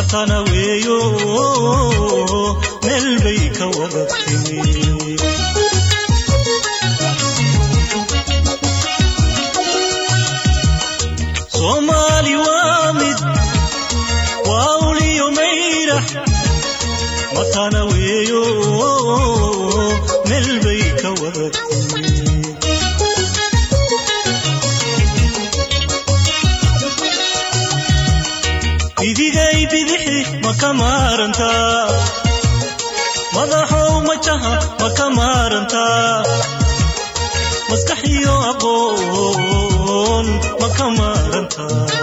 matana weeyo meel bay ka wada timi Somali waamid waawliyo mayra matana weeyo meel bay ka wada timi idigay bidixi makamaranta madaxow majaha makamaranta maskaxiyo aqoon makamaranta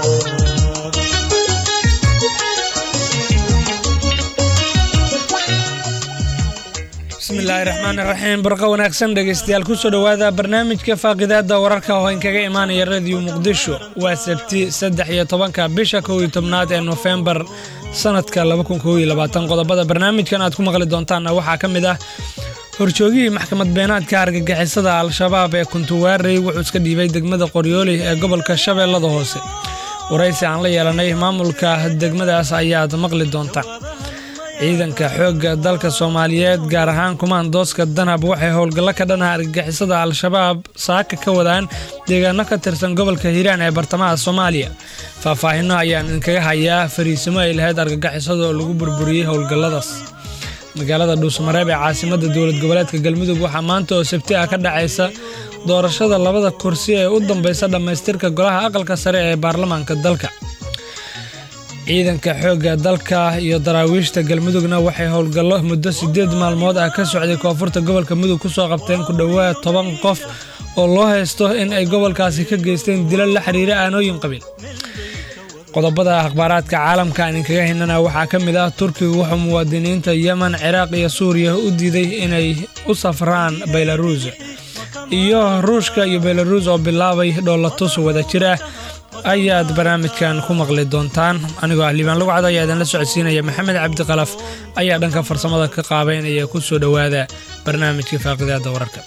bismillahir rahmanir rahim barqa wanaagsan dhageystayaal ku soo dhawaada barnaamijka faaqidaada wararka oo inkaga imaanaya radio muqdisho waa sabti 13 bisha 11 ee November sanadka 2022 qodobada barnaamijkan aad ku maqli doontaan waxa kamid ah horjoogii maxkamad beenaadka argagixisada al-shabaab ee Kuntuwaarey wuxuu iska dhiibay degmada Qoryooley ee gobolka Shabeellada Hoose waraysi aan la yeelanay maamulka degmadaas ayaad maqli doontaan ciidanka xoogga dalka Soomaaliyeed gaar ahaan kumaandooska Danab waxay howlgal ka dhan ah argagixisada al-shabaab saaka ka wadaan deegaano ka tirsan gobolka Hiiraan ee bartamaha Soomaaliya faahfaahinno ayaan inkaga hayaa fariisimo ay lahayd argagixisada oo lagu burburiyay howlgalladaas magaalada Dhuusamareeb ee caasimadda dowlad goboleedka Galmudug waxa maanta oo Sabti ah ka dhacaysa doorashada labada kursi ee u dambaysa dhamaystirka golaha aqalka sare ee baarlamaanka dalka ciidanka xoogga dalka iyo daraawiishta Galmudugna waxay howlgallo muddo 8 maalmood ah ka socday koonfurta gobolka Mudug ku soo qabteen ku dhawaad 10 qof oo loo haysto in ay gobolkaasi ka geysteen dilal la xiriira aanooyin qabiil qodobada akhbaaraadka caalamka aan kaga helnaa waxa kamid ah Turkiga wuxuu muwaadiniinta Yemen, Ciraaq iyo Suuriya u diiday inay u safraan Belarus iyo Ruushka iyo Belarus oo bilaabay dhoolatus wada jira ayaad barnaamijkan ku maqli doontaan anigoo Liibaan lagu cad ayaa la socodsiinaya Maxamed Cabdi Qalaf ayaa dhanka farsamada ka qaabeynaya ku soo dhawaada barnaamijka faaqidaada wararka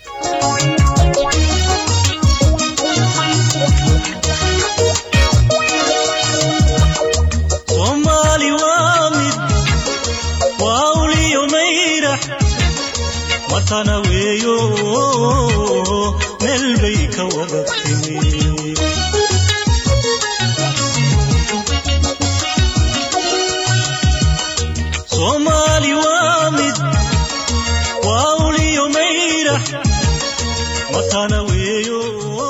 Somali waamid waawliyo mayra matana weeyo meel bay ka wada timi Somali waamid waawliyo mayra matana weeyo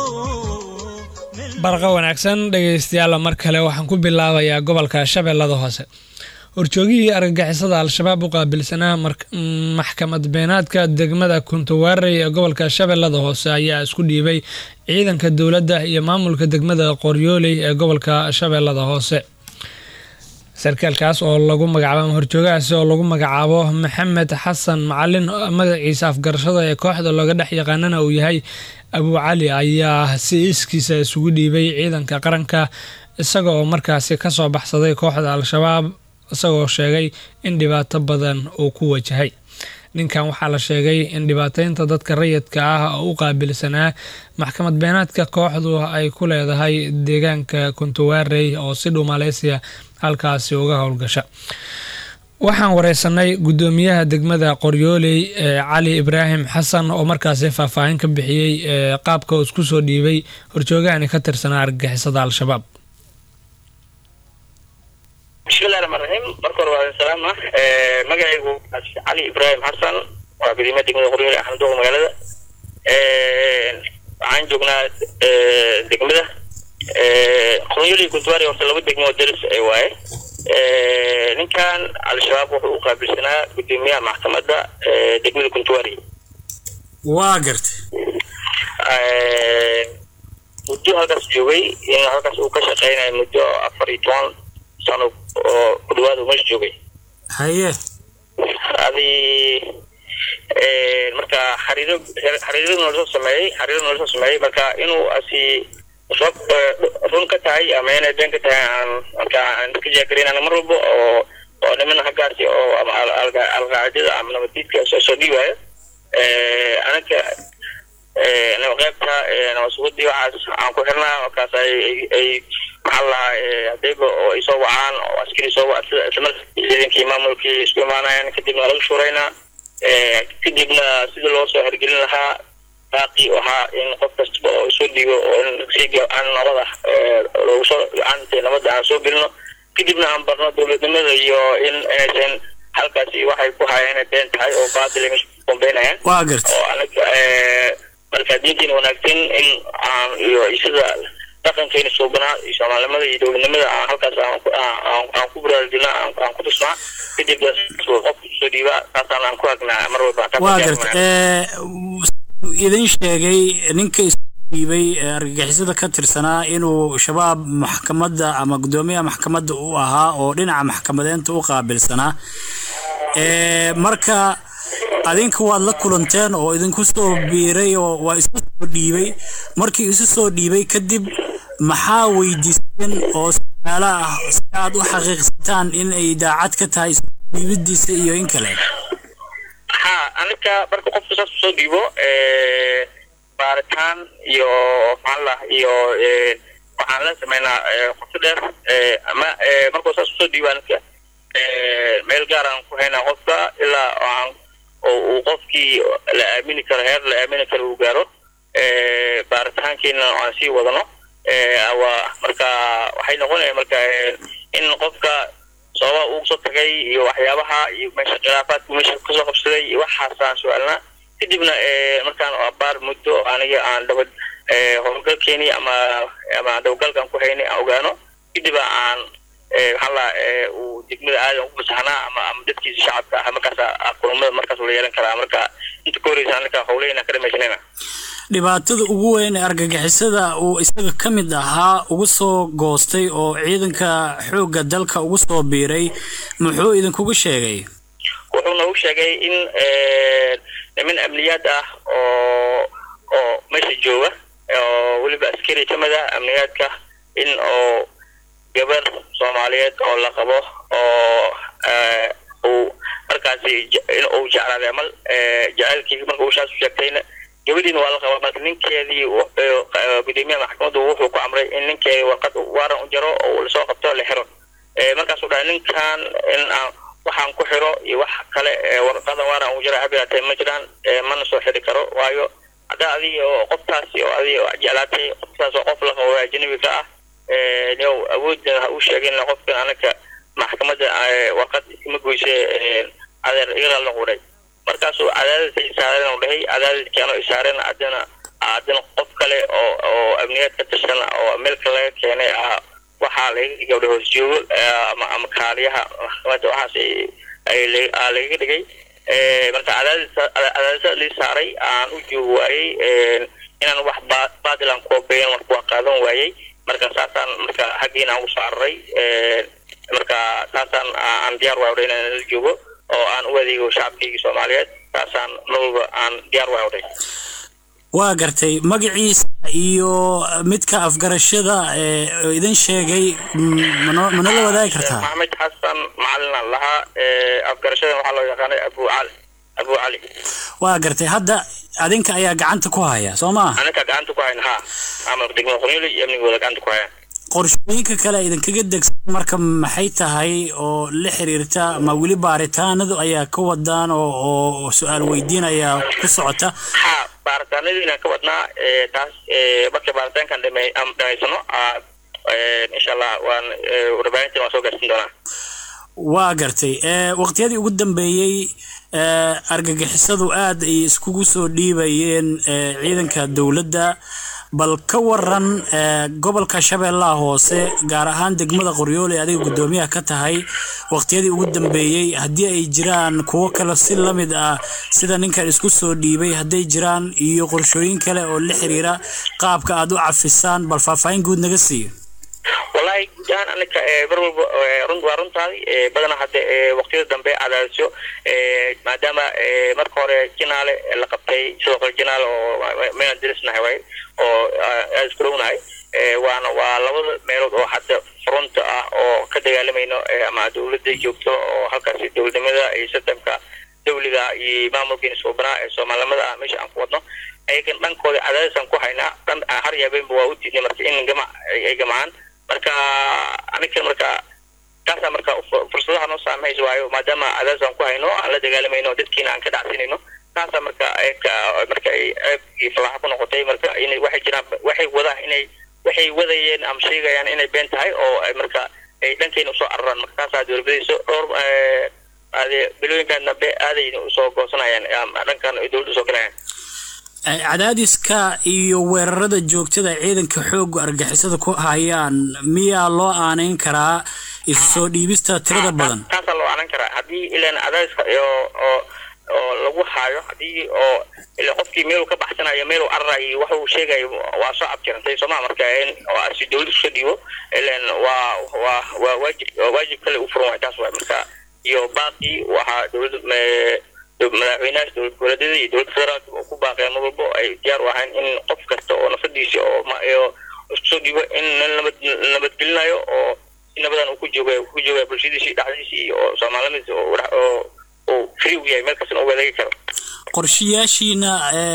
barqa wanaagsan dhageystayaal mar kale waxaan ku bilaabayaa gobolka Shabeellada Hoose horjoogii argagixisada al-shabaab u qaabilsanaa maxkamad beenaadka degmada Kuntuwaarey ee gobolka Shabeellada Hoose ayaa isku dhiibay ciidanka dawladda iyo maamulka degmada Qoryooley ee gobolka Shabeellada Hoose sarkaalkaas oo lagu magacaabo horjoogaas oo lagu magacaabo Maxamed Xasan Macalin magaciisa afgarashada ee kooxda looga dhex yaqaanana uu yahay Abu Cali ayaa si iskiisa isugu dhiibay ciidanka qaranka isagoo markaasi ka soo baxsaday kooxda al-shabaab isagoo sheegay in dhibaato badan uu ku wajahay ninkan waxaa la sheegay in dhibaataynta dadka rayidka ah oo u qaabilsanaa maxkamad beenaadka kooxdu ay ku leedahay deegaanka Kuntuwaarey oo si Malaysia halkaasi uga howlgasha waxaan wareysanay gudoomiyaha degmada Qoryooley Cali Ibrahim Xasan oo markaasi faahfaahin ka bixiyay qaabka uu isku soo dhiibay horjoogaani ka tirsanaa argagixisada al-shabaab bismillahir rahmanir rahim barkor waa salaama magacaygu Cali Ibrahim Xasan waa gudoomiyaha degmada Qoryooley ahna dooga magaalada waxaan joognaa degmada Qoryooley Kuntuwaarey oo laba degmo daris ay waaye ninkan al-shabaab wuxuu u qaabilsanaa gudoomiyaha maxkamadda degmada Kuntuwaarey waa gartay muddo halkaas joogay in halkaas uu ka shaqeynay muddo 14 sano oo ku dhawaad uu meesha joogay haye adi marka xariiro nolosha sameeyay marka inuu asi run ka tahay ama inay been ka tahay marka aan ka jeekarina mar walba oo niman hagaasi oo al-qaacida ama nabaddiidka soo dhiibaya anaka أنا قابتها أنا مسؤولي عن كل حنا وكاس أي محلها ديبو يسوى عن وعسكري يسوى تمر كي مامولكي يسوى معنا يعني كدبنا على شورينا كدبنا سيد الله سهر قلنا لها باقي وها إن قفت سودي وإن سيجا عن نرضح وصل عن تنمد عن سوق قلنا كدبنا عن برنا دولة نمد يو إن halkaasi waxay ku hayeen been tahay oo baadil mid kombeenayaan waa gartay oo anaga marka diintiin wanaagsan in aan iyo isida dhaqankeena soo banaa Soomaalida iyo dowladnimada halkaas aan ku buraadina aan ku tusnaa kadib soo qof soo dhiiba taasaan aan ku agnaa mar walba waa gartay idin sheegay ninka dhiibay argagixisada ka tirsanaa inuu shabaab maxkamadda ama gudoomiyaha maxkamadda uu ahaa oo dhinaca maxkamadeenta u qaabilsanaa marka adinku waad la kulanteen oo idinku soo biiray oo waa isku soo dhiibay markii isu soo dhiibay kadib maxaa weydiisteen oo su'aalo ah si aad u xaqiiqsataan in ay daacad ka tahay dhiibidiisa iyo in kale anaka marka qofku soo dhiibo baaritaan iyo maxaa iyo waxaan la sameynaa qof dheer ama markuu soo dhiibaan meel gaar ah ku hayna qofka ilaa aan oo qofkii la aamini karo heer la aamini karo uu gaaro baaritaankiina aan sii wadano marka waxay noqonaysaa marka in qofka sababa uu soo tagay iyo waxyaabaha iyo meesha khilaafaadku meesha ka soo qabsaday iyo waxaasaan su'aalna kadibna markaan abaar muddo aniga aan dabad howlgalkeeni ama dawgalkan ku haynay ogaano kadib aan hala uu degmada aad ugu fasaxnaa ama dadkiisa shacabka ah markaas aqoonada markaas la yeelan karaa marka inta kooraysa aniga howleena ka dhameysnayna dhibaatada ugu weyn ee argagixisada uu isaga ka mid ahaa ugu soo goostay oo ciidanka xoogga dalka ugu soo biiray muxuu idinkugu sheegay wuxuu noo sheegay in من أمنيات أو مش جوا أو ولا بأسكري تمدا أمنيات كه إن أو جبر صوماليات أو لقبه أو مركزي إن أو جعل العمل جعل كيف ما هو شاف شكلين جبرين ولا قبه مثلاً كذي بديمية محكمة وهو كأمر إن كي وقت وارا أجرا أو لسوق بتوع الحرم مركز سودان كان إن waxaan ku xiro iyo wax kale warqada waara uu jira habeeyay ma jiraan mana soo xiri karo waayo hada adiga qoftaasi oo adiga jeclaatay qoftaas oo qof la qabo ajnabiga ah niyow awoodna uu sheegay in qofka anaka maxkamadda warqad ma goysay adeer iga la qoray markaas uu cadaadis saaran u dhahay cadaadiskan oo saaran adana qof kale oo amniyad ka tirsan oo meel kale keenay waxaa laga gabdho hoos joogo ama kaaliyaha maxkamadda waxaas ay laga dhigay marka cadaadis li saaray aan u joogay inaan wax baadilan ku been wax ku qaadan waayay marka saasaan marka hagiina ugu saaray marka saasaan aan diyaar waa inaan la joogo oo aan u adeego shacabkii Soomaaliyeed saasaan noloba aan diyaar waa waa gartay magaciisa iyo midka afgarashada idin sheegay mana la wadaagi kartaa Maxamed Xasan macallin laha afgarashada waxa loo yaqaanay Abu Ali waa gartay hadda adinka ayaa gacanta ku haya Soomaa anaka gacanta ku hayna ama degmada Qoniili iyo amniga gacanta ku haya qorshooyinka kale idinkaga degsan marka maxay tahay oo la xiriirta ma wali baaritaanadu ayaa ka wadaan oo su'aal weydiinaya ku socota baaritaanadina ka wadnaa taas marka baaritaankan dhameysano insha Allah waan warbaahinta waan soo gaarsiin doonaa waa gartay waqtiyadii ugu dambeeyay argagixisadu aad ay iskugu soo dhiibayeen ciidanka dawladda bal ka waran gobolka Shabeellaha Hoose gaar ahaan degmada Qoryoole adiga gudoomiyaha ka tahay waqtiyadii ugu dambeeyay hadii ay jiraan kuwa kale si lamid ah sida ninkan isku soo dhiibay haday jiraan iyo qorshooyin kale oo la xiriira qaabka aad u cafisaan bal faahfaahin guud naga siiyo والله جان أنا برضو رند تاعي بدنا حتى وقتي الدنبي على شو ما دام مركور جنال لقبتي سوق الجنال وما درسنا هواي أو أذكرون هاي وأنا والله مرود أو حتى فرونت أو كده يعلمينه مع دولة جوكتو أو هالكاسي دولة ماذا يستمك dawliga iyo maamulka Soomaaliya ee Soomaalida meesha aan ku wadno ayagan dhankooda cadaadis ku haynaa dhan har yaabeen waa u tiidnay marka in jamacaan marka aniga marka taasa marka fursadaha noo saameeyay waayo maadaama cadaadis ku hayno aan la dagaalamayno dadkiina aan ka dhacsinayno taasa marka ay falaha ku noqotay marka inay waxay wadayeen am sheegayaan inay been tahay oo marka ay dhankeena soo arran marka taasa dawladdiisu bilooyinkan dambe aadayna soo goosanayaan dhankan dawladdu soo galayaan cadaadiska iyo weerarada joogtada ciidanka xoog argagixisada ku hayaan miyaa loo aaneyn karaa isu soo dhiibista tirada badan taasa loo aaneyn karaa hadii ilaan cadaadiska oo lagu haayo hadii oo ila qofkii meel ka baxsanayo meel array waxa uu sheegay waa soo abtirantay Soomaaliya marka oo asi dawladdu soo dhiibo ilaan waa waajib kale u furan taas waa marka iyo baaqi waxa dawladdu madaxweynaha dawladda iyo dawladda federaalka ku baaqeen walba ay diyaar u ahayn in qof kasta oo nafadiisa oo soo dhiibo in nabadgelinayo oo nabadan uu ku joogo bulshadiisa dhexdiisa oo Soomaalida oo free way meel kasta oo wadaagi karo qorshiyaashiina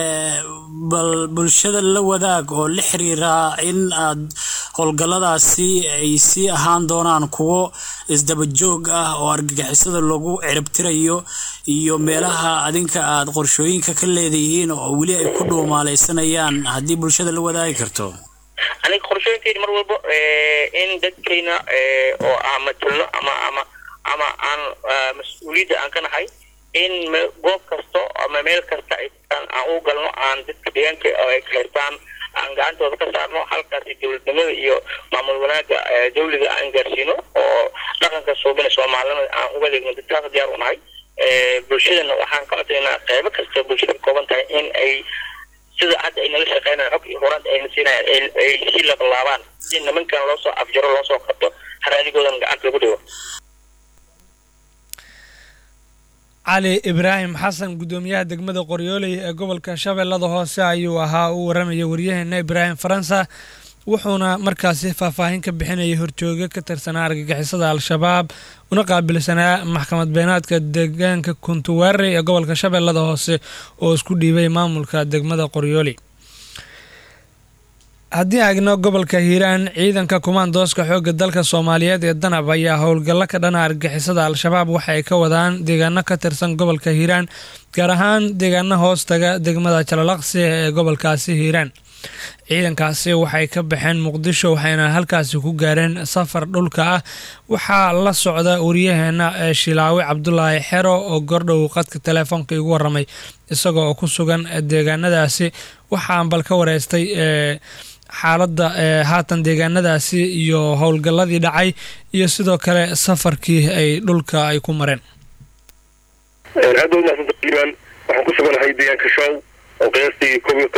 bal bulshada la wadaag oo la xiriira in aad howlgalladaasi ay sii ahaan doonaan kuwo isdaba joog ah oo argagixisada lagu ciribtirayo iyo meelaha adinka aad qorshooyinka ka leedahiin oo wali ay ku dhuumaalaysanayaan haddii bulshada la wadaagi karto aniga qorshooyinkayda mar walba in dadkeena oo amatulno ama aan mas'uuliyadda aan ka nahay in goob kasta ama meel kasta aan u galno aan dadka deegaanka ay ka heertaan aan gacantooda ka saarno halkaas dawladnimada iyo maamul wanaagga dawliga aan gaarsiino oo dhaqanka Soomaalida aan uga dhigno dadka diyaar u nahay bulshadana waxaan ka codsaynaa qayb kasta bulshada kooban tahay in ay sida hadda ay nala shaqeynayaan xog iyo horaan ay siinayaan ay si la laabaan si nimankan loo soo afjaro loo soo qabto haraadigoodan gacanta lagu dhigo علي إبراهيم حسن قدومياه دقمة قريولي قبل كشاب الله هوسع أيوها ورمي وريهن إبراهيم فرنسا وحونا مركز فاهين كبحنا يهرجوجا كتر سنة رجع حصاد على الشباب ونقابل سنة محكمة بيانات كدجان كنتواري قبل كشاب الله هوسع وسكودي بي مامل كدقمة قريولي haddii aagno gobolka Hiiraan ciidanka kumaandooska xoogga dalka Soomaaliyeed ee danab ayaa howlgalla ka dhan argagixisada al-shabaab waxa ay ka wadaan deegaano ka tirsan gobolka Hiiraan gaar ahaan deegaano hoostaga degmada Jalalaqsi ee gobolkaasi Hiiraan ciidankaasi waxay ka baxeen Muqdisho waxayna halkaasi ku gaareen safar dhulka ah waxa la socda wariyaheena Shilaawi Cabdullaahi Xero oo gordhow qadka telefoonka igu waramay isagoo ku sugan deegaanadaasi waxaan bal ka wareystay xaaladda haatan deegaanadaasi iyo howlgalladii dhacay iyo sidoo kale safarkii ay dhulka ay ku mareen aad waxaan ku suganahay deegaanka Shaw oo qiyaastii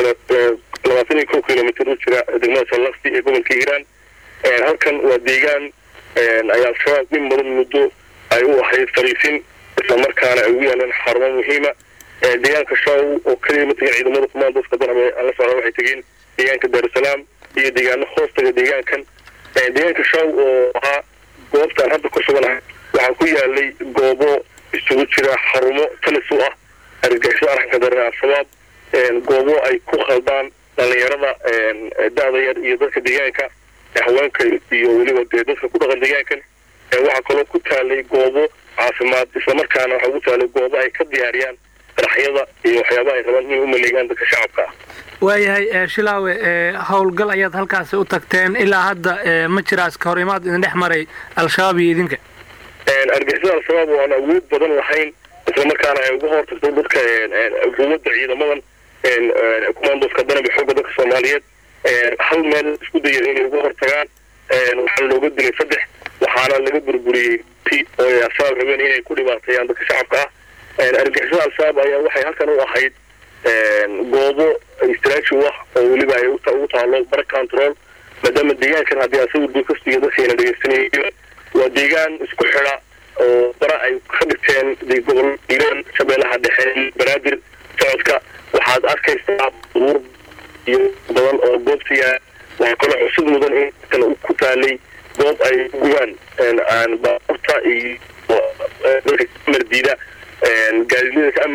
22 kilomitir u jira degmada Jalalaqsi ee gobolka Hiiraan halkan waa deegaan ay al-shabaab min badan muddo ay u ahayd fariisin isla markaana ay ugu yaalaan xarumo muhiima deegaanka Shaw oo kaliya mid ciidamada kumaandooska danab la socda waxay tageen deegaanka Dar es Salaam iyo deegaano hoostaga deegaankan deegaanka Shaw oo ahaa goobtan hadda ku suganahay waxaa ku yaalay goobo isugu jira xarumo talis u ah argagixisada arxanka daran al-shabaab goobo ay ku khaldaan dhalinyarada da'da yar iyo dadka deegaanka haweenka iyo weliba dadka ku dhaqan deegaankan waxaa kaloo ku taalay goobo caafimaad isla markaana waxaa ku taalay goobo ay ka diyaariyaan raxyada iyo waxyaabaha ay rabaan inay u maleegaan dadka shacabka waayahay Shilaawe howlgal ayaad halkaas u tagteen ilaa hadda ma jiraas ka hor imaad idin dhex maray al-shabaab iyo idinka argagixisada al-shabaab oo aan awood badan lahayn isla markaana ay uga hortagto dadka quwadda ciidamadan kumaandooska danab xoogga dalka Soomaaliyeed hal meel isku dayay inay uga hortagaan waxaa looga dilay 3 waxaana laga burburiyey oo al-shabaab rabeen inay ku dhibaateeyaan dadka shacabka ah argagixisada al-shabaab ayaa waxay halkan u ahayd goobo istiraatiiji ah oo weliba ay ugu taalo bar control maadaama deegaankan haddii asagu duukastiga dadkeena dhegeysanayeen waa deegaan isku xidha oo bara ay ka dhigteen gobol Hiiraan shabeellaha dhexe Banaadir socodka waxaad arkaysaa buur iyo badan oo goobtiya waxaa kaloo cusub mudan in kale ku taalay goob ay gubaan aan baabuurta iyo mardiida gaadiidleyda ka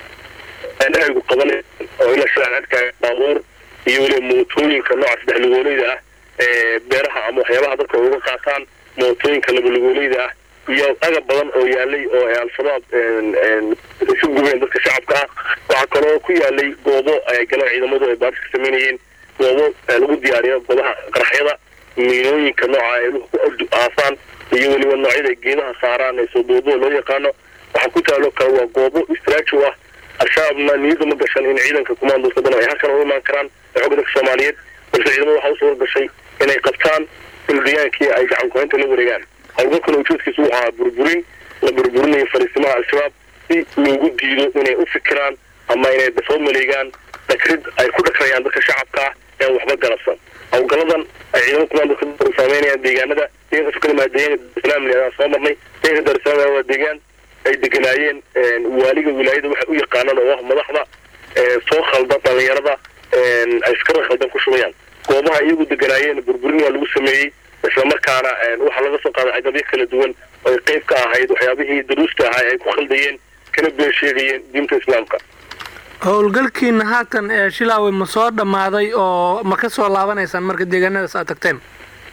aygu qabanay oo ila shaan arkaya baabuur iyo weli mootooyinka nooca saddex lugooleyda ah beeraha ama waxyaabaha dadka uga qaataan mootooyinka laba lugooleyda ah iyo agab badan oo yaalay oo al-shabaab isu gubeen dadka shacabka ah waxaa kaloo ku yaalay goobo ay galeen ciidamadu ay baaris ka samaynayeen goobo lagu diyaariyo goobaha qaraxyada miinooyinka nooca ay ku aasaan iyo weliba noocyada geedaha saaraan ee soo duubo loo yaqaano waxaa ku taalo kale waa goobo istraajo ah al-shabaabna niyada ma gashan in ciidanka kumaandoska badan ay halkan u imaan karaan xoogga dadka soomaaliyeed balse ciidamada waxaa usoo gashay inay qabtaan deegaankii ay gacan ku-haynta la wareegaan howlgalkan ujeedkiisu waxaa burburin la burburinayo fariisimaha al-shabaab si loogu diido inay u fikiraan ama inay soo maleegaan dhakrid ay ku dhakrayaan dadka shacabka ah ee waxba galabsan howlgaladan ay ciidamada kumaandoska saameynayaan deegaanada deegaanka sukadimaa deegaanka islaamli aan soo marnay deegaanka daarusalaam waa deegaan ay deganaayeen waaliga wilaayada waxay u yaqaanaan oo ah madaxda soo khalda dhalinyarada askara khaldan ku shubayaan goobaha iyagu deganaayeen burburin waa lagu sameeyey isla markaana waxaa laga soo qaaday agabyo kala duwan oo ay qayb ka ahayd waxyaabihii daruusta ahaa ay ku khaldayeen kana been sheegayeen diinta islaamka howlgalkiina haatan shilaawe ma soo dhammaaday oo ma ka soo laabanaysaan marka deegaanadaas aad tagteen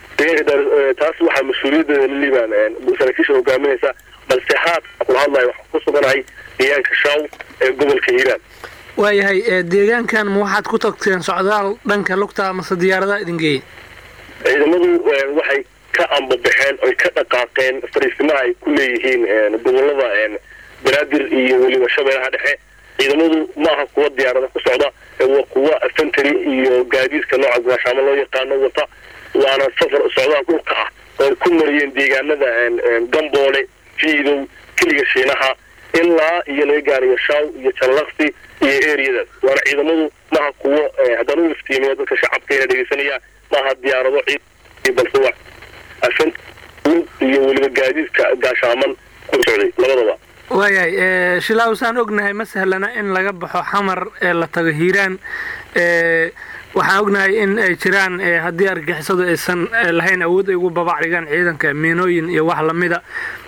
taas waxaa mas-uuliyaddeeda la liibaan saraakiisha hogaaminaysa balse haatan kula hadlayo waxaan ku suganahay deegaanka shaaw ee gobolka hiiraan waayahay deegaankan ma waxaad ku tagteen socdaal dhanka lugta amase diyaaradaha idin geeyey ciidamadu waxay ka ambabaxeen oy ka dhaqaaqeen fariisimaha ay ku leeyihiin gobolada banaadir iyo weliba shabeellaha dhexe ciidamadu ma aha kuwa diyaarada ku socda waa kuwa infantry iyo gaadiidka nooca gaashaamo loo yaqaano wata waana safar socdaal dhulka ah oo ay ku mariyeen deegaanada gamboole fiidow keliga shiinaha ilaa iyo laga gaarayo shaaw iyo jallaqsi iyo eriyadaas waana ciidamadu maaha kuwo haddaan u iftiimiyo dadka shacabkeena dhegeysanaya maaha diyaarado ciid balse waa iyo weliba gaadiidka gaashaaman ku socday labadaba waayahay shilaaw saan ognahay ma sahlana in laga baxo xamar ee la tago hiiraan waxaan ognahay in ay jiraan haddii argixisadu aysan lahayn awood ay ugu babacdhigaan ciidanka miinooyin iyo wax lamida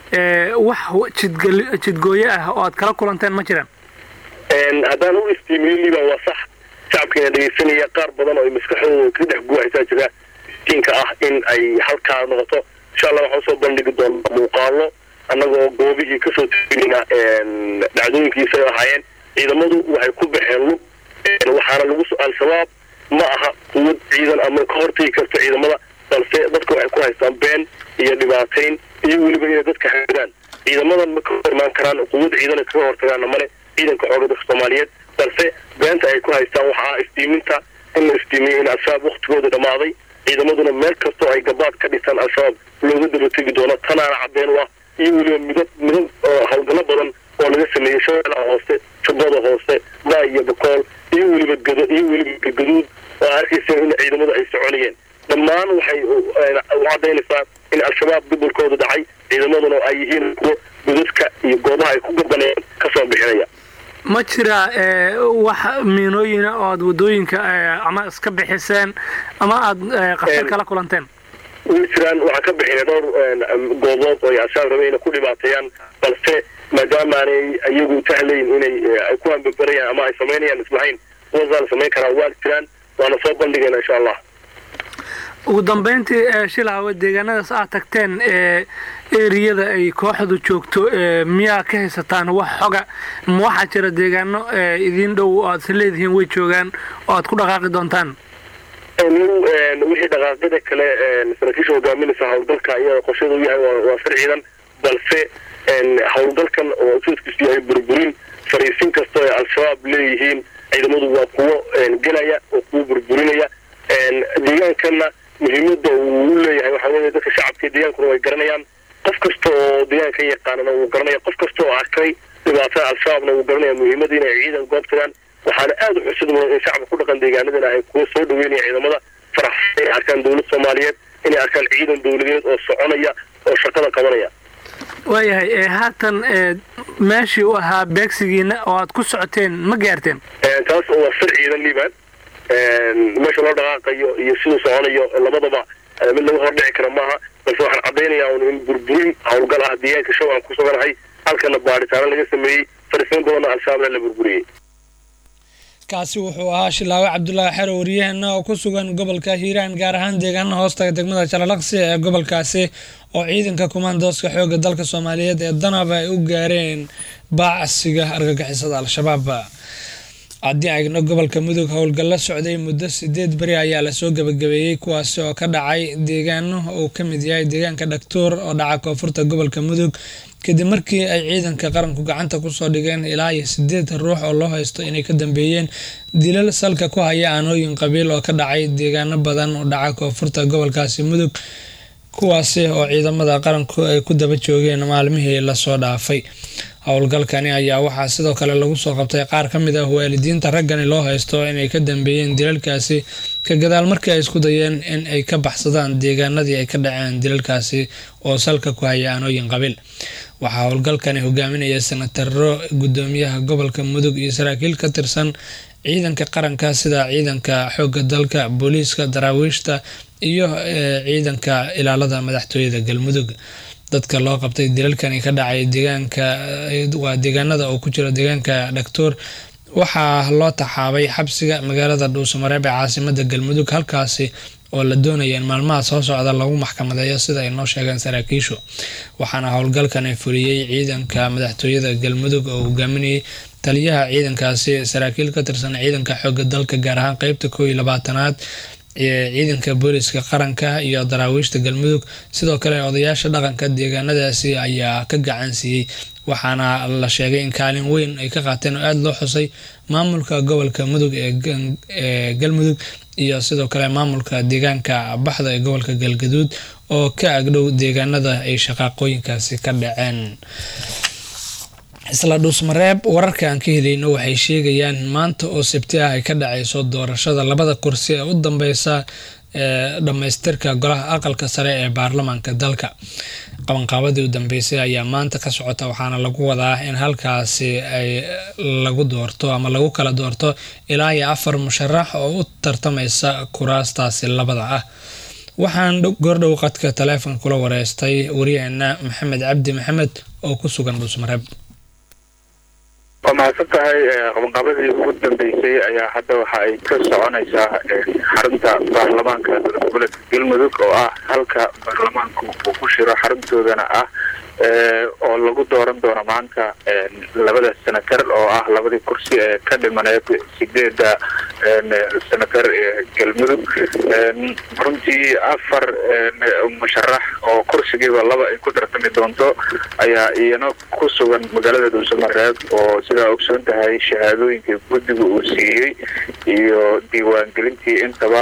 wax jidgooye ah oo aad kala kulanteen ma jiraan haddaan u iftiimiyo liban waa sax shacabkeena dhegeysanaya qaar badan oo ay maskaxdooda ka dhex guuxaysaa jira iftiinka ah in ay halkaa noqoto insha allah waxaan usoo bandhigi doonaa muuqaalo annagoo goobihii kasoo teginayna dhacdooyinkiisa ay ahaayeen ciidamadu waxay ku baxeen lug waxaana lagu al-shabaab ma aha quwad ciidan ama ka hortagi karto ciidamada balse dadka waxay ku haystaan been iyo dhibaatayn iyo weliba inay dadka xaadaan ciidamadan ma ka hor imaan karaan quwad ciidan kaga hortagaana male ciidanka xoogga dadka soomaaliyeed balse beenta ay ku haystaan waxaa iftiiminta in la iftiimiyey in al-shabaab waktigooda dhammaaday ciidamaduna meel kastoo ay gabaad ka dhisaan al-shabaab looga daba tegi doono tanaana cadeen u ah iyo weliba midab howlgallo badan oo laga sameeyey shabeellaha hoose jubbada hoose daa iyo bakool iyo weliba gaduud oo arkayseen in ciidamadu ay soconayeen dhammaan waxay u cadaynaysaa in al-shabaab gobolkooda dhacay ciidamaduna ay yihiin kuwo godadka iyo goobaha ay ku gabanayeen kasoo bixinaya ma jira wax miinooyina oo aad wadooyinka ama iska bixiseen ama aad qasar kala kulanteen way jiraan waxaan ka bixinay dhowr goobood oo al-shabaab rabay inay ku dhibaateeyaan balse maadaamaanay iyagu tahlayn inay ay ku hambabarayaan ama ay samaynayaan islahayn kuwasaa la samayn karaa waa jiraan waana soo bandhigayna insha allah ugu dambeyntii shilaawe deegaanadaas aad tagteen eriyada ay kooxdu joogto miyaa ka haysataan wax xoga ma waxaa jira deegaano idiin dhow oo aad is leedihiin way joogaan oo aad ku dhaqaaqi doontaan wixii dhaqaaqyada kale saraakiisha hogaaminaysa howlgalka iyada qorsheeda u yahay waa sir ciidan balse howlgalkan oo ujeedkiisu yahay burburin fariisin kastoo ay al-shabaab leeyihiin ciidamadu waa kuwo gelaya oo kuwo burburinaya deegaankana muhiimada uu leeyahay waxaa weeye dadka shacabka deegaankuna way garanayaan qof kasta oo deegaanka yaqaanana wuu garanaya qof kasta oo arkay dhibaatada al-shabaabna wuu garanaya muhiimada inay ciidan goob tagaan waxaana aada u xusid mudan in shacabka ku dhaqan deegaanadana ay kuwa soo dhaweynaya ciidamada faraxsan ay arkaan dowlad soomaaliyeed inay arkaan ciidan dowladeed oo soconaya oo shaqada qabanaya waayahay haatan meeshii u ahaa beegsigiina oo aad ku socoteen ma gaarteen taas waa sir ciidan liban meesha loo dhaqaaqayo iyo siduu soconayo labadaba mid laga hordhici kara maaha balse waxaan caddaynayaa in burburin howlgal ah deegaanka show aan ku suganahay halkana baadhitaano laga sameeyey fariisin badan al-shabaab la burburiyay kaasi wuxuu ahaa Shilaawe Cabdullaahi Xero wariyahana oo ku sugan gobolka Hiiraan gaar ahaan deegaanada hoostaga degmada Jalalaqsi ee gobolkaasi oo ciidanka kumaandooska xoogga dalka Soomaaliyeed ee Danaba ay u gaareen baacsiga argagixisada al-shabaab haddii aynu gobolka Mudug howlgal la socday muddo 8 bari ayaa la soo gabagabeeyay kuwaas oo ka dhacay deegaano oo ka mid yahay deegaanka Dhaktoor oo dhaca koonfurta gobolka Mudug kadib markii ay ciidanka qaranku gacanta ku soo dhigeen ilaa 8 ruux oo loo haysto inay ka dambeeyeen dilal salka ku haya aanooyin qabiil oo ka dhacay deegaano badan oo dhaca koonfurta gobolkaasi Mudug kuwaas oo ciidamada qaranku ay ku daba joogeen maalmihii la soo dhaafay howlgalkani ayaa waxaa sidoo kale lagu soo qabtay qaar ka mid ah waalidiinta raggani loo haysto inay ka dambeeyeen dilalkaasi ka gadaal markii ay isku dayeen in ay ka baxsadaan deegaanadii ay ka dhaceen dilalkaasi oo salka ku haya aanooyin qabiil waxaa howlgalkani hogaaminaya senataro gudoomiyaha gobolka Mudug iyo saraakiil ka tirsan ciidanka qaranka sida ciidanka xoogga dalka booliiska daraawiishta iyo ciidanka ilaalada madaxtooyada Galmudug dadka loo qabtay dilalkani ka dhacay deegaanka waa deegaanada oo ku jira deegaanka Dhaktoor waxaa loo taxaabay xabsiga magaalada Dhuusamareeb ee caasimadda Galmudug halkaasi oo la doonaya in maalmaha soo socda lagu maxkamadeeyo sida ay noo sheegeen saraakiishu waxaana howlgalkani fuliyay ciidanka madaxtooyada Galmudug oo hogaaminayay taliyaha ciidankaasi saraakiil ka tirsan ciidanka xoogga dalka gaar ahaan qaybta 12aad ciidanka booliiska qaranka iyo daraawiishta Galmudug sidoo kale odayaasha dhaqanka deegaanadaasi ayaa ka gacan siiyay waxaana la sheegay in kaalin weyn ay ka qaateen oo aad loo xusay maamulka gobolka Mudug ee Galmudug iyo sidoo kale maamulka deegaanka Baxda ee gobolka Galgaduud oo ka agdhow deegaanada ay shaqaqooyinkaasi ka dhaceen isla Dhuusamareeb wararka aan ka helayno waxay sheegayaan maanta oo Sabti ah ay ka dhacayso doorashada labada kursi ee u dambaysa dhamaystirka golaha aqalka sare ee baarlamaanka dalka qabanqaabadii u dambeysay ayaa maanta ka socota waxaana lagu wadaa in halkaasi ay lagu doorto ama lagu kala doorto ilaa 4 musharax oo u tartamaysa kuraastaasi labada ah waxaan goordhow qadka telefoon kula wareystay wariyahana Maxamed Cabdi Maxamed oo ku sugan Dhuusamareeb وما فتحي qabanqaabadii ugu dambeysay ayaa hadda waxa ay ka soconaysaa xarunta baarlamaanka gobolka Galmudug oo ah halka baarlamaanku uu ku shiro xaruntoodana ah oo lagu dooran doono maanta labada senatar oo ah labadii kursi ee ka dhimaneed 8 senatar Galmudug runtii 4 musharax oo kursigiiba laba ay ku tartami doonto ayaa iyana ku sugan magaalada Dhuusamareeb oo sida ogsoon tahay shahaadooyinka guddiga uu siiyay iyo diiwaangelintii intaba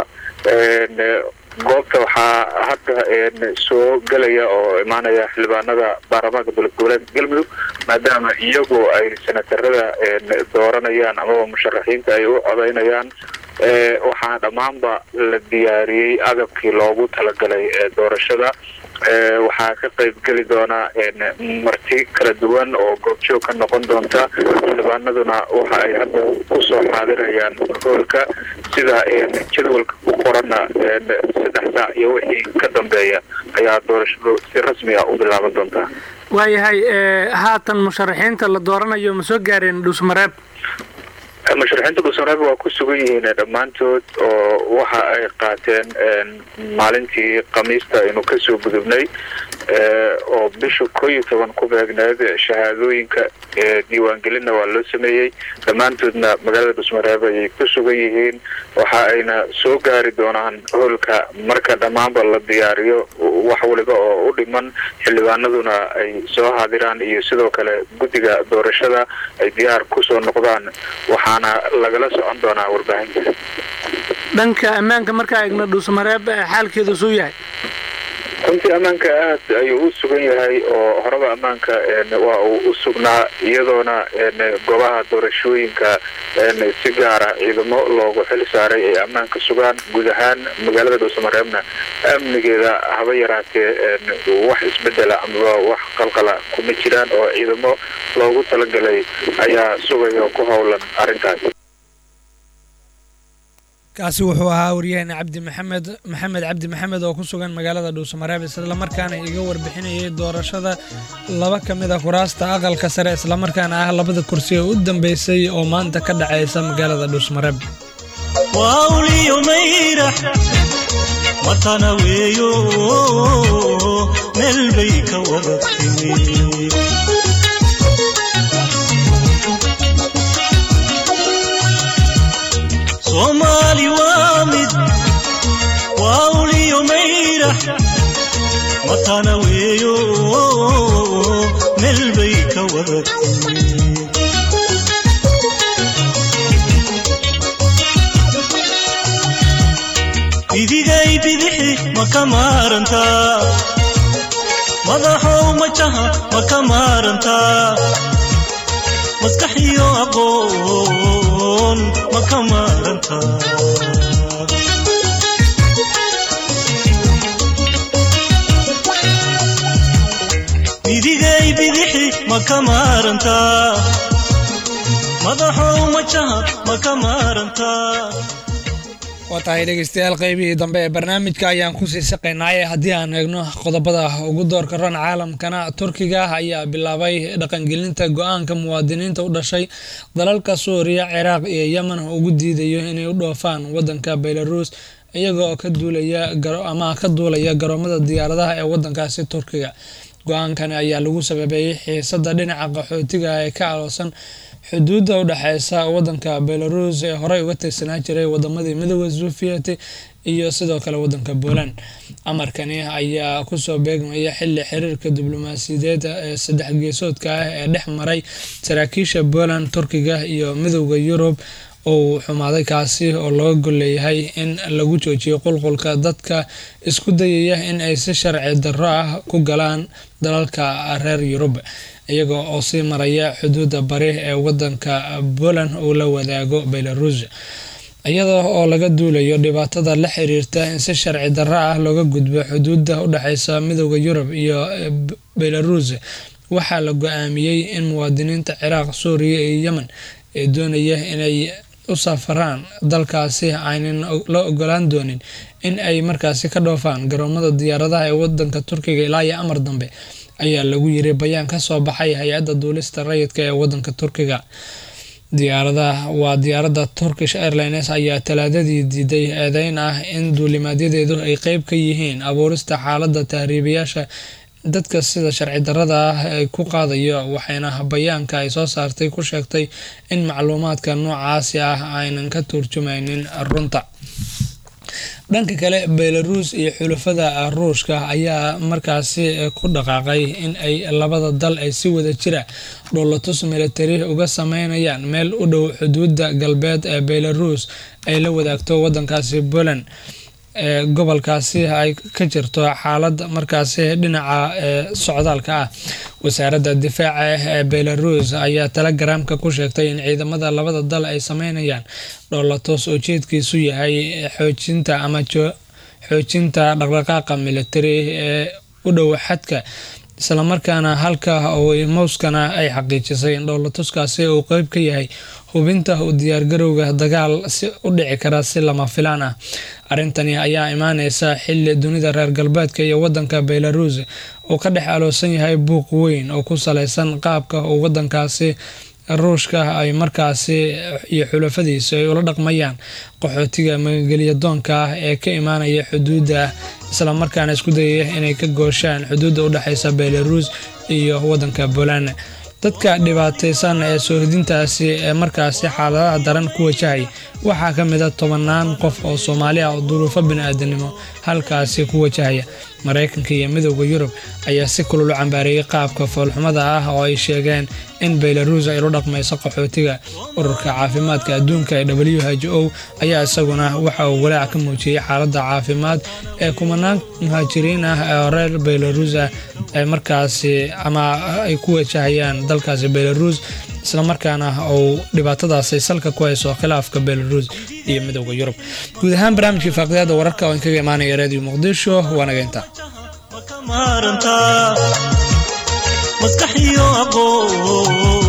goobta waxaa hadda soo galaya oo imaanaya xildhibaanada baarlamaanka gobolka Galmudug maadaama iyagu ay senatarada dooranayaan ama musharaxiinta ay u codeynayaan waxaa dhamaanba la diyaariyay agabkii loogu talagalay doorashada waxaa ka qayb gali doona marti kala duwan oo goobjoog ka noqon doonta xildhibaanaduna waxa ay hadda ku soo xaadirayaan hoolka sida jadwalka ku qorana 3 saac iyo wixii ka dambeeya ayaa doorashadu si rasmi ah u bilaaban doonta waayahay haatan musharaxiinta la dooranayo ma soo gaareen Dhuusamareeb musharaxiinta Dhuusamareeb waa ku sugan yihiin dhammaantood oo waxa ay qaateen maalintii Khamiista inuu ka soo gudubnay oo bisha 11 ku beegneed shahaadooyinka diiwaangelinna waa loo sameeyay dhammaantoodna magaalada Dhuusamareeb ay ku sugan yihiin waxa ayna soo gaari doonaan hoolka marka dhammaanba la diyaariyo wax waliba oo u dhiman xildhibaanaduna ay soo haadiraan iyo sidoo kale guddiga doorashada ay diyaar ku soo noqdaan waxaana lagala socon doonaa warbaahinta dhanka ammaanka marka eegna Dhuusamareeb xaalkeedu soo yahay runtii ammaanka aad ayuu u sugan yahay oo horaba ammaanka waa uu u sugnaa iyadoona goobaha doorashooyinka si gaara ciidamo loogu xil saaray ay ammaanka sugaan guud ahaan magaalada Dhuusamareebna amnigeeda haba yaraatee wax isbedela ama wax qalqala kuma jiraan oo ciidamo loogu talagalay ayaa sugaya ku howlan arrintaas kaasi wuxuu ahaa wariyaheenna maxamed cabdi maxamed oo ku sugan magaalada dhuusamareeb isla markaana iga warbixinayay doorashada laba ka mid ah kuraasta aqalka sare isla markaana ah labada kursi ee u dambeysay oo maanta ka dhacaysa magaalada dhuusamareeb wawliyo mayrax watana weeyo meel bay ka wada timi Somali wamid wawliyo mayrax watana weeyo meel bay ka wada timi idigay bidixi makamaranta madaxow majaha makamaranta maskaxiyo aqoon makamaranta idigay bidixi makamaranta madaxow majaha makamaranta waa tahay dhegeystayaal qaybihii dambe ee barnaamijka ayaan kusii shaqaynaaye haddii aan eegno qodobada ugu doorka ran caalamkana turkiga ayaa bilaabay dhaqangelinta go-aanka muwaadiniinta u dhashay dalalka suuriya ciraaq iyo yemen ugu diidayo inay u dhoofaan wadanka belarus iyagoo ka duulaya garoomada diyaaradaha ee wadankaasi turkiga go-aankani ayaa lagu sababeeyey xiisada dhinaca qaxootiga ee ka aloosan xuduudda u dhaxeysa wadanka belarus ee horey uga tirsanaa jiray wadamadii midowda soviet iyo sidoo kale wadanka Poland amarkani ayaa kusoo beegmaya xilli xiriirka diblomaasiyadeed ee saddex geesoodka ah ee dhex maray saraakiisha Poland Turkiga iyo midowda Yurub oo xumaaday kaasi oo loo goleeyahay in lagu joojiyo qulqulka dadka isku dayaya in ay si sharci darro ah ku galaan dalalka reer Yurub iyagoo oo sii maraya xuduudda bari ee wadanka Poland oo la wadaago Belarus iyadoo oo laga duulayo dhibaatada la xiriirta in si sharci darro ah looga gudbo xuduudda u dhaxeysa midowda Yurub iyo Belarus waxaa la go'aamiyay in muwaadiniinta Ciraaq, Suuriya iyo Yemen ay doonayaan inay u safaraan dalkaasi aanan la ogolaan doonin in ay markaasi ka dhoofaan garoomada diyaaradaha ee wadanka Turkiga ilaa iyo amar dambe ayaa lagu yiri bayaan ka soo baxay hay'adda duulista rayidka ee wadanka Turkiga diyaaradda Turkish Airlines ayaa talaadadii diiday eedeyn ah in duulimaadyadeedu ay qayb ka yihiin abuurista xaaladda tahriibayaasha dadka sida sharci darrada ah ay ku qaadayo waxayna bayaanka ay soo saartay ku sheegtay in macluumaadka noocaasi ah aynan ka turjumaynin runta dhanka kale Belarus iyo xulafada Ruushka ayaa markaasi ku dhaqaaqay in ay labada dal ay si wada jira dhoolatus military uga sameynayaan meel u dhow xuduudda galbeed ee Belarus ay la wadaagto wadankaasi Poland gobolkaasi ay ka jirto xaalad markaasi dhinaca socdaalka ah wasaaradda difaaca ee Belarus ayaa Telegramka ku sheegtay in ciidamada labada dal ay sameynayaan dhoolatus oo jeedkiisu yahay xoojinta dhaqdhaqaaqa military ee u dhow xadka isla markaana halka oo Moscow ay xaqiijisay in dhoolatuskaasi uu qayb ka yahay hubinta u diyaargarowga dagaal si u dhici kara si lama filaan ah arintani ayaa imaaneysa xilli dunida reer galbeedka iyo wadanka Belarus oo ka dhex aloosan yahay buuq weyn oo ku saleysan qaabka uu wadankaasi Ruushka ay markaasi iyo xulafadiisa ay ula dhaqmayaan qaxootiga magaalyadoonka ah ee ka imaanaya xuduudda isla markaana isku dayaya inay ka gooshaan xuduudda u dhaxeysa Belarus iyo wadanka Poland dadka dhibaataysan ee soo hidintaasi ee markaasi xaaladaha daran ku wajahay waxaa ka mid ah 10 qof oo Soomaali ah oo duruufo bini'aadanimo halkaasi ku wajahaya Mareykanka iyo midowda Yurub ayaa si kulul u cambaareeyay qaabka foolxumada ah oo ay sheegeen in Belarus ay u dhaqmayso qaxootiga ururka caafimaadka adduunka ee WHO ayaa isaguna waxa uu walaac ka muujiyay xaaladda caafimaad ee kumanaan muhaajiriin ah ee reer Belarus ay markaasi ama ay ku wajahayaan dalkaasi Belarus isla markaana oo dhibaatadaas ay salka ku hayso khilaafka Belarus iyo midowda Yurub guud ahaan barnaamijka faaqidaada wararka oo kaga imaanaya Radio Muqdisho waanageynta maskaxiyo aqoon